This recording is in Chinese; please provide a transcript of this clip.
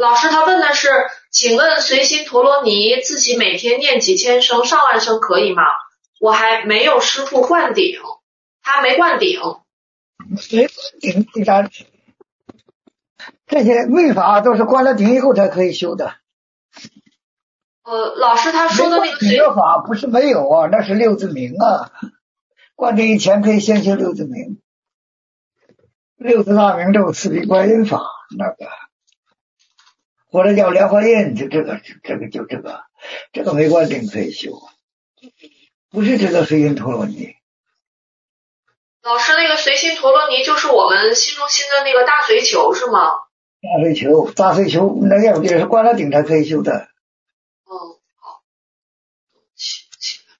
老师他问的是，请问随心陀罗尼自己每天念几千声、上万声可以吗？我还没有师父灌顶，他没灌顶。 没顶第三，这些位法都是灌了顶以后才可以修的。 老师他说的那个顶的法不是没有啊，那是六字明啊。灌顶以前可以先修六字明，六字大明咒、四臂观音法那个，或者叫莲花印，就这个没灌顶可以修，不是这个随心陀罗尼。 老师那个随心陀罗尼就是我们心中心的那个大随求是吗？ 大随求那也是灌了顶才可以修的。